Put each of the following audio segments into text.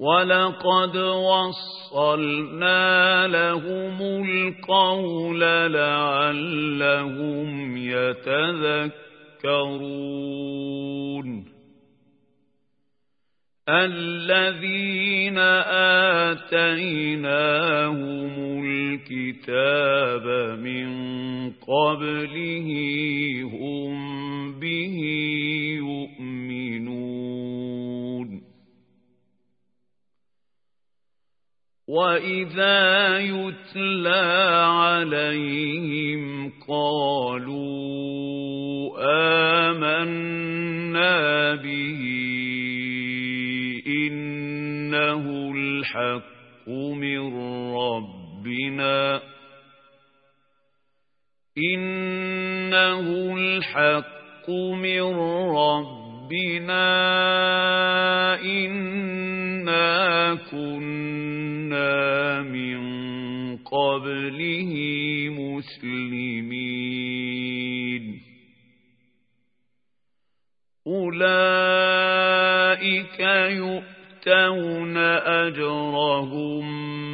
وَلَقَدْ وَصَّلْنَا لَهُمُ الْقَوْلَ لَعَلَّهُمْ يَتَذَكَّرُونَ الَّذِينَ آتَيْنَاهُمُ الْكِتَابَ مِنْ قَبْلِهِ هُمْ بِهِ يُؤْمِنُونَ وَإِذَا يُتْلَى عَلَيْهِمْ قَالُوا آمَنَّا بِهِ إِنَّهُ الْحَقُّ مِنْ رَبِّنَا إِنَّا كُنَّا مِنْ قَبْلِهِ مُسْلِمِينَ أُولَئِكَ يُؤْتَوْنَ أَجْرَهُمْ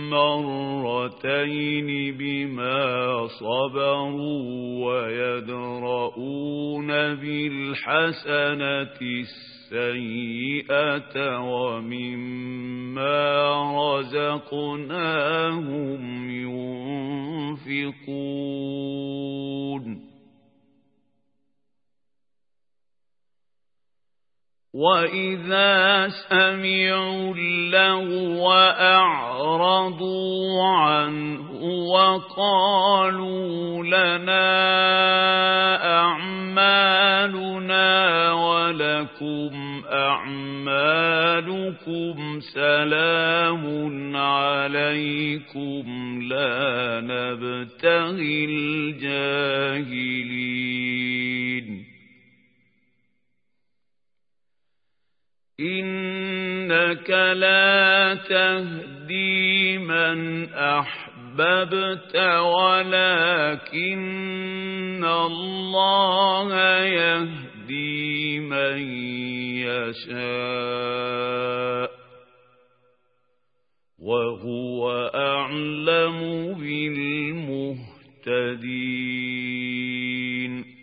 مرتين بما صبروا ويدرؤون بالحسنة السيئة ومما رزقناهم ينفقون وَإِذَا سَمِعُوا اللَّغْوَ أَعْرَضُوا عَنْهُ وَقَالُوا لَنَا أَعْمَالُنَا وَلَكُمْ أَعْمَالُكُمْ سَلَامٌ عَلَيْكُمْ لَا نَبْتَغِي الْجَاهِلِينَ إِنَّكَ لَا تَهْدِي مَنْ أَحْبَبْتَ وَلَكِنَّ اللَّهَ يَهْدِي مَنْ يَشَاءُ وَهُوَ أَعْلَمُ بِالْمُهْتَدِينَ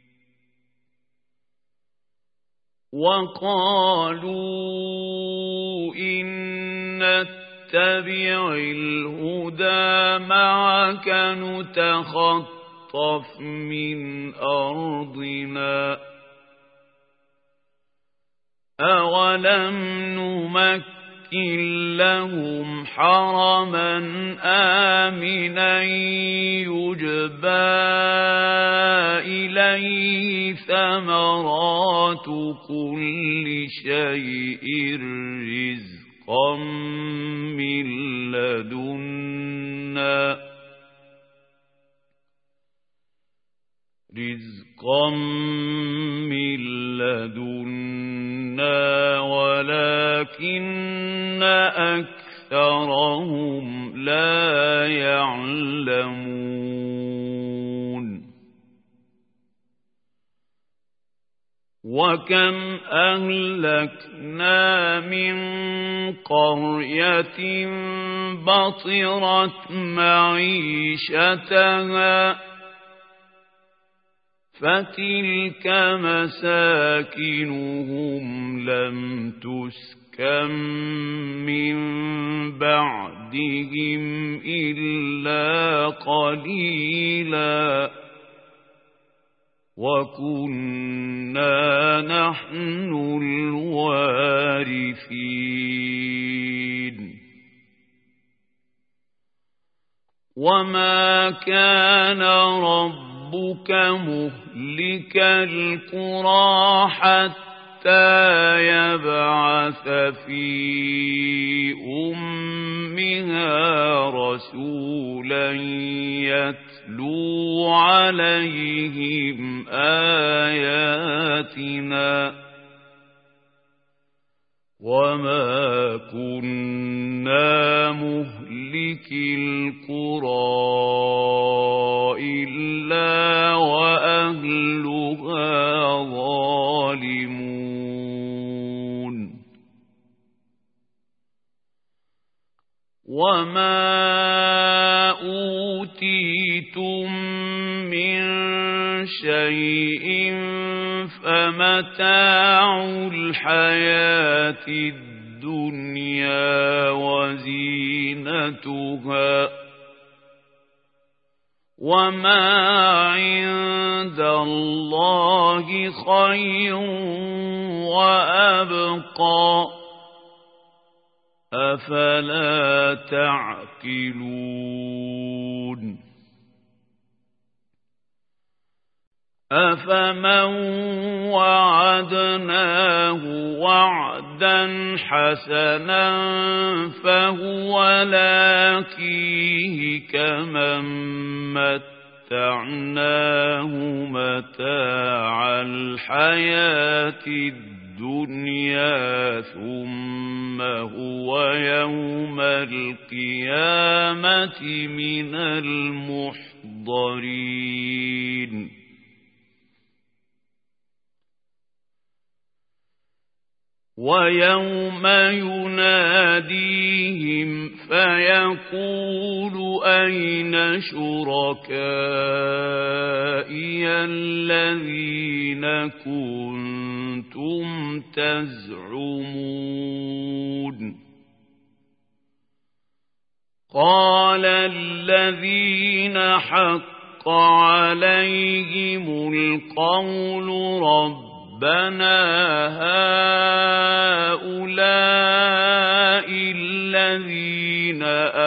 وَقَالُوا إِن نَّتَّبِعِ الْهُدَىٰ مَعَكَ نُتَخَطَّفْ مِنْ أَرْضِنَا أَوَلَمْ نُمَكِّنْ لَهُمْ حَرَمًا آمِنًا يُجْبَىٰ إِلَيْهِ ثَمَرَاتُ كُلِّ شَيْءٍ رِّزْقًا مِّن لَّدُنَّا وَلَكِنَّ أَكْثَرَهُمْ لَا يَعْلَمُونَ وَكَمْ أَهْلَكْنَا مِنْ قَرْيَةٍ بَطِرَتْ مَعِيشَتَهَا فَتِلْكَ مَسَاكِنُهُمْ لَمْ تُسْكَنْ مِنْ بَعْدِهِمْ إِلَّا قَلِيلًا وَكُنَّا نَحْنُ الْوَارِثِينَ وَمَا كَانَ رَبُّكَ مُهْلِكَ الْقُرَىٰ حَتَّىٰ يَبْعَثَ فِي أُمِّهَا رَسُولًا يَتْلُو عَلَيْهِمْ آيَاتِنَا وَمَا كُنَّا مُهْلِكِي الْقُرَىٰ إِلَّا وَأَهْلُهَا ظَالِمُونَ وما أوتيتم من شيء فمتاع الحياة الدنيا وزينتها وما عند الله خير وأبقى أفلا تعقلون أفمن وعدناه وعدا حسنا فهو لاقيه كمن متعناه متاع الحياة الدنيا ثم هو يوم القيامة من المحضرين ويوم يناديهم فيقول أين شركائي الذين كنتم تزعمون قال الذين حق عليهم القول ربنا هؤلاء الذين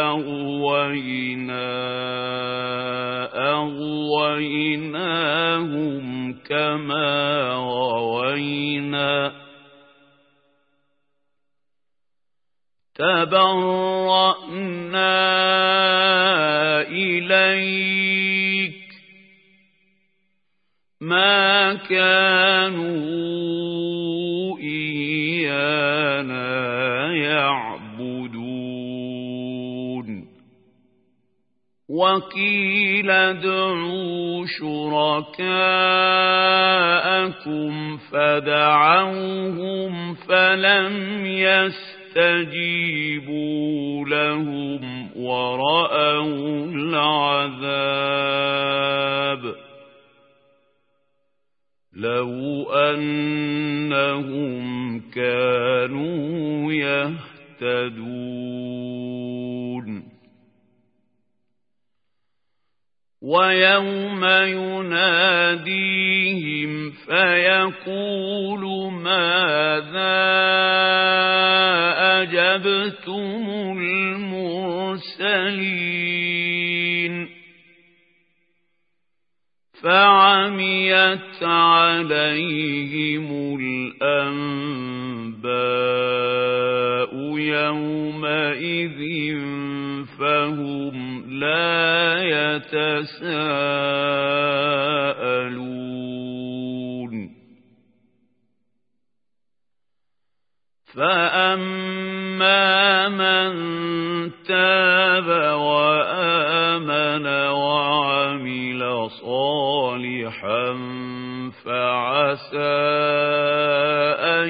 أغويناهم كما غوينا تبرأنا إليك ما كانوا إيانا يعبدون وقيل ادعوا شركاءكم فدعوهم فلم يستجيبوا لهم ورأوا العذاب لو أنهم كانوا يهتدون ويوم يناديهم فيقول ماذا أجبتم المرسلين فعميت عليهم الأنباء يومئذ فهم لا يتساءلون فأما من تاب وآمن وعمل صالحا فعسى أن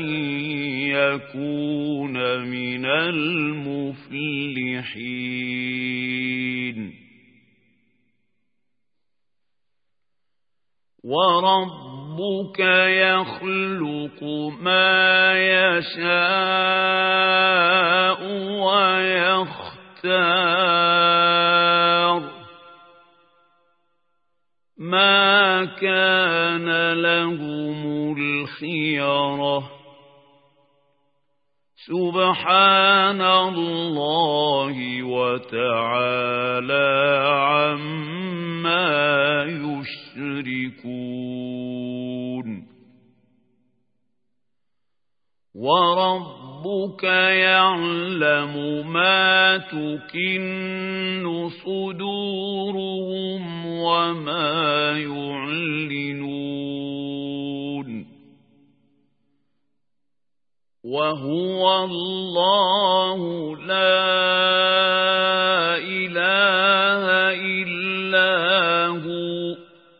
يكون من المفلحين وربك يخلق ما يشاء ويختار ما كان لهم الخيرة سبحان الله وتعالى عما يشركون وربك يعلم ما تكن صدورهم وما يعلنون وهو الله لا إله إلا هو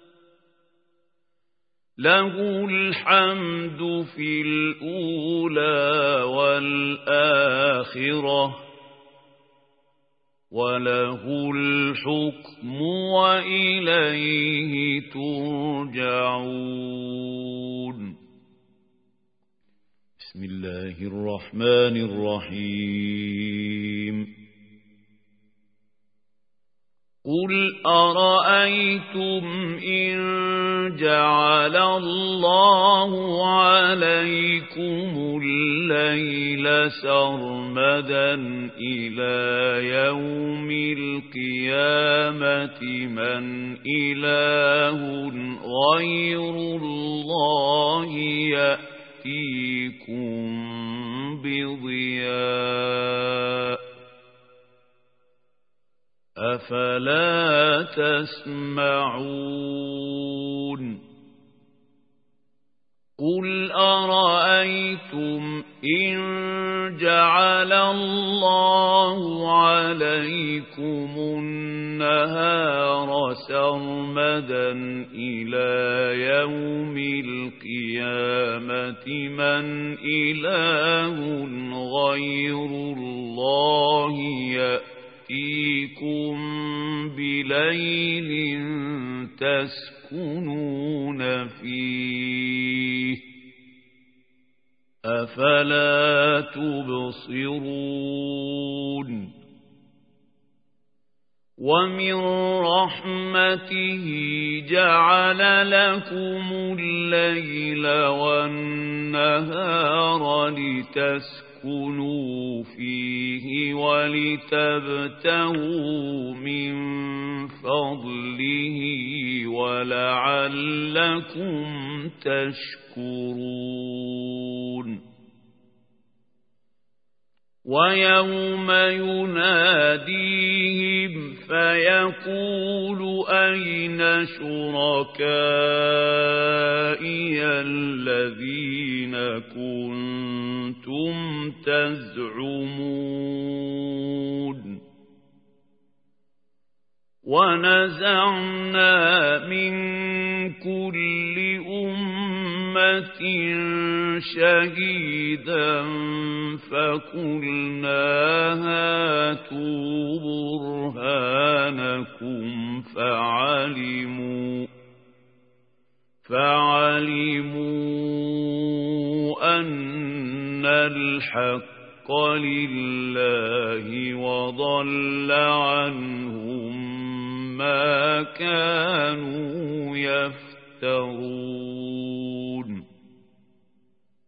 له الحمد في الأولى والآخرة وله الحكم وإليه ترجعون. بسم الله الرحمن الرحيم. قل أرأيتم إن جعل الله عليكم الليل سرمدا إلى يوم القيامة من إله غير الله يأتيكم بضياء أفلا تسمعون. قل أرأيتم إن جعل الله عليكم النهار سرمدا إلى يوم القيامة من إله غير الله يأتيكم بليل تسكنون فيه أفلا تبصرون. ومن رحمته جعل لكم الليل والنهار لتسكنوا فيه ولتبتغوا من فضله ولعلكم تشكرون. ويوم يناديهم فيقول أين شركائي الذين كنتم تزعمون. ونزعنا من كل أمة شهيدا فقلنا هاتوا برهانكم فعلموا أن الحق لله وضل عنهم ما كانوا يفترون.